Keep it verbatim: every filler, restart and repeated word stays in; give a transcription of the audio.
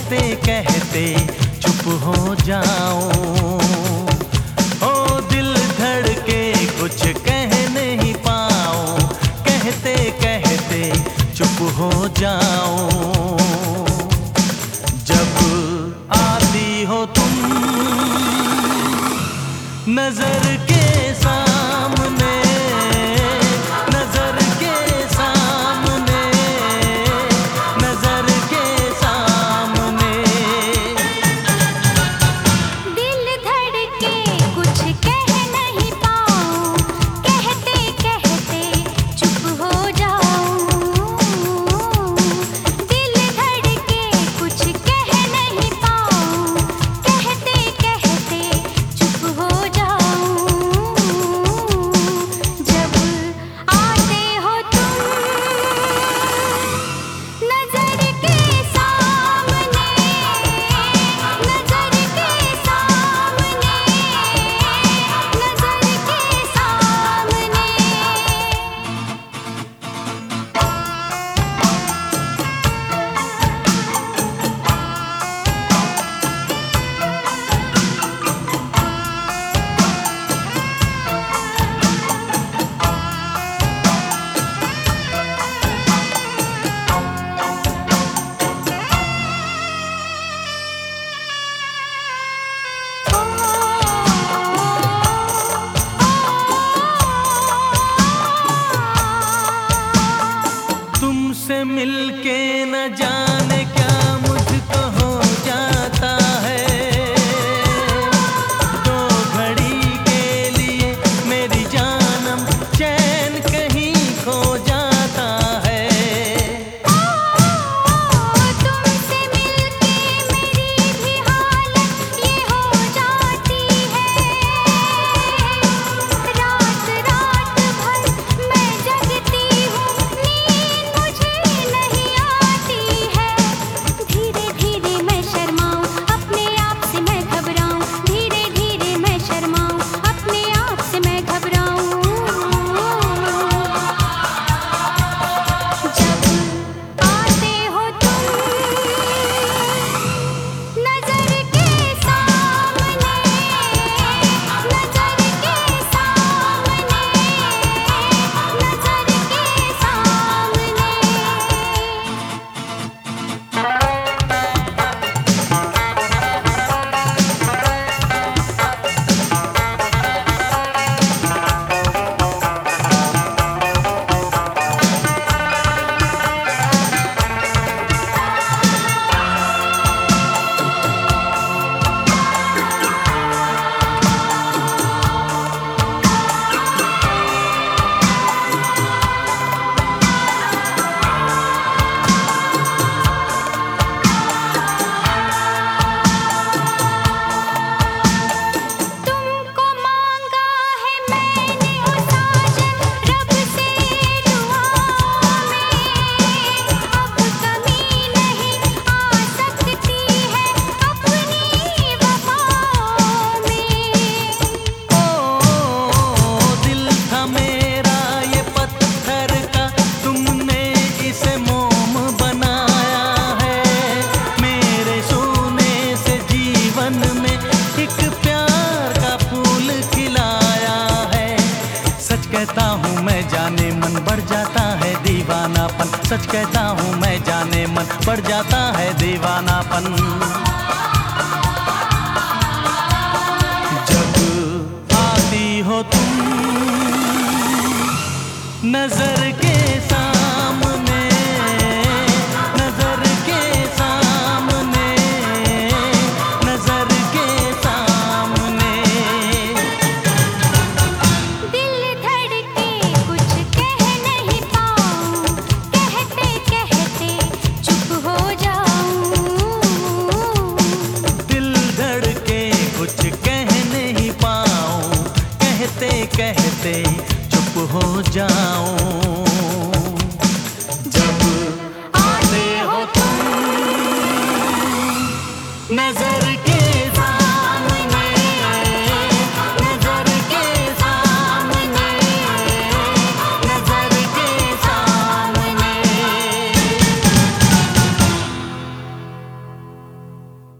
कहते कहते चुप हो जाऊं। ओ दिल धड़के कुछ कह नहीं पाऊं, कहते कहते चुप हो जाऊं। जब आती हो तुम नजर के सामने, नजर के सामने, नजर के सामने। दिल धड़के कुछ कह नहीं पाऊं, कहते कहते चुप हो जाऊं। दिल धड़के कुछ कह नहीं पाऊं, कहते कहते चुप हो जाऊं। जब आते हो तुम नजर के सामने, नजर के सामने, नजर के सामने। तुमसे मिलके न जाने क्या मुझको हो जाता है। दो घड़ी के लिए मेरी जानम चैन कहीं खो जाता है। तुमसे मिलके मेरी भी हालत ये हो जाती है। रात रात भर मैं जगती हूँ, नींद मुझे नहीं आती है। धीरे धीरे मैं शर्माऊँ, अपने आप से मैं घबराऊँ। धीरे धीरे मैं शर्माऊँ, अपने आप से मैं घबराऊँ। जब आते हो तुम नजर के सामने, नजर के सामने, नजर के सामने। तुमको मांगा है मैंने ओ साजन रब से दुआ में। अब कमी नहीं आ सकती है अपनी वफाओं में। ओ दिल था मेरा ये पत्थर का, तुमने इसे मोम बनाया है। मेरे सोने से जीवन में एक प्यार का फूल खिलाया है। सच कहता हूँ मैं जाने मन बढ़ जाता है दीवानापन। सच कहता हूँ मैं जाने मन बढ़ जाता है दीवानापन। जब आती हो तुम नजर के सामने, नजर के सामने, नजर के सामने। दिल धड़के कुछ कह नहीं पाऊं, कहते कहते चुप हो जाऊं। दिल धड़के कुछ कह नहीं पाऊं, कहते कहते चुप हो जाऊं। जब आते हो तुम नजर